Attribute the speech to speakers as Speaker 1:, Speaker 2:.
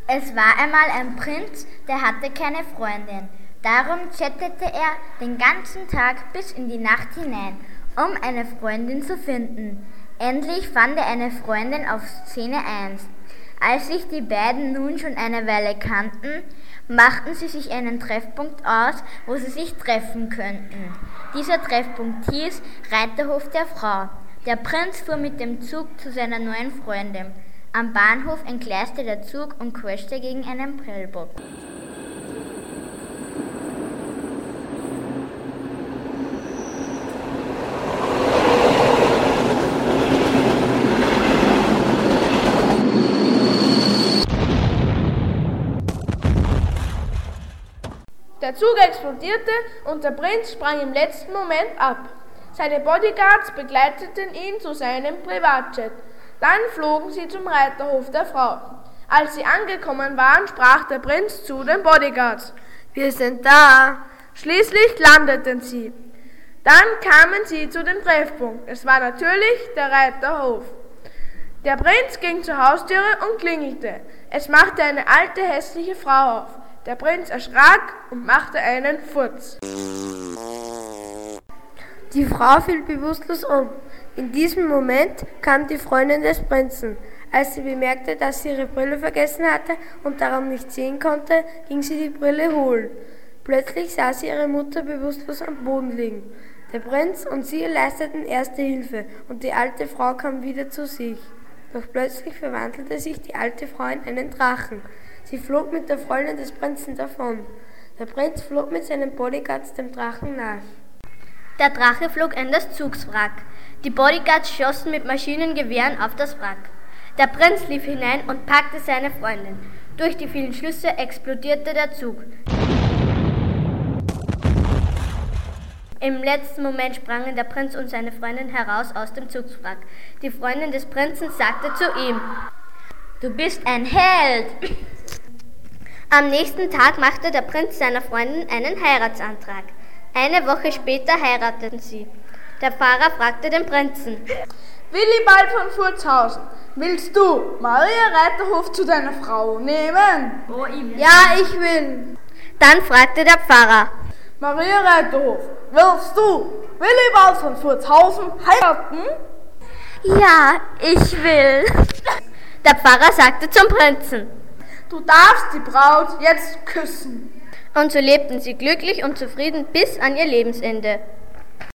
Speaker 1: Es war einmal ein Prinz, der hatte keine Freundin. Darum chattete er den ganzen Tag bis in die Nacht hinein, um eine Freundin zu finden. Endlich fand er eine Freundin auf Szene 1. Als sich die beiden nun schon eine Weile kannten, machten sie sich einen Treffpunkt aus, wo sie sich treffen könnten. Dieser Treffpunkt hieß Reiterhof der Frau. Der Prinz fuhr mit dem Zug zu seiner neuen Freundin. Am Bahnhof entgleiste der Zug und crashte gegen einen Prellbock.
Speaker 2: Der Zug explodierte und der Prinz sprang im letzten Moment ab. Seine Bodyguards begleiteten ihn zu seinem Privatjet. Dann flogen sie zum Reiterhof der Frau. Als sie angekommen waren, sprach der Prinz zu den Bodyguards: „Wir sind da." Schließlich landeten sie. Dann kamen sie zu dem Treffpunkt. Es war natürlich der Reiterhof. Der Prinz ging zur Haustüre und klingelte. Es machte eine alte, hässliche Frau auf. Der Prinz erschrak und machte einen Furz. Die Frau fiel bewusstlos um. In diesem Moment kam die Freundin des Prinzen. Als sie bemerkte, dass sie ihre Brille vergessen hatte und darum nicht sehen konnte, ging sie die Brille holen. Plötzlich sah sie ihre Mutter bewusstlos am Boden liegen. Der Prinz und sie leisteten erste Hilfe und die alte Frau kam wieder zu sich. Doch plötzlich verwandelte sich die alte Frau in einen Drachen. Sie flog mit der Freundin des Prinzen davon. Der Prinz flog mit seinen Bodyguards dem Drachen nach.
Speaker 1: Der Drache flog in das Zugswrack. Die Bodyguards schossen mit Maschinengewehren auf das Wrack. Der Prinz lief hinein und packte seine Freundin. Durch die vielen Schüsse explodierte der Zug. Im letzten Moment sprangen der Prinz und seine Freundin heraus aus dem Zugswrack. Die Freundin des Prinzen sagte zu ihm: „Du bist ein Held!" Am nächsten Tag machte der Prinz seiner Freundin einen Heiratsantrag. Eine Woche später heirateten sie. Der Pfarrer fragte den Prinzen:
Speaker 2: „Willibald von Furzhausen, willst du Maria Reiterhof zu deiner Frau nehmen?"
Speaker 1: „Ja, ich will." Dann fragte der Pfarrer:
Speaker 2: „Maria Reiterhof, willst du Willibald von Furzhausen heiraten?"
Speaker 1: „Ja, ich will." Der Pfarrer sagte zum Prinzen:
Speaker 2: „Du darfst die Braut jetzt küssen."
Speaker 1: Und so lebten sie glücklich und zufrieden bis an ihr Lebensende.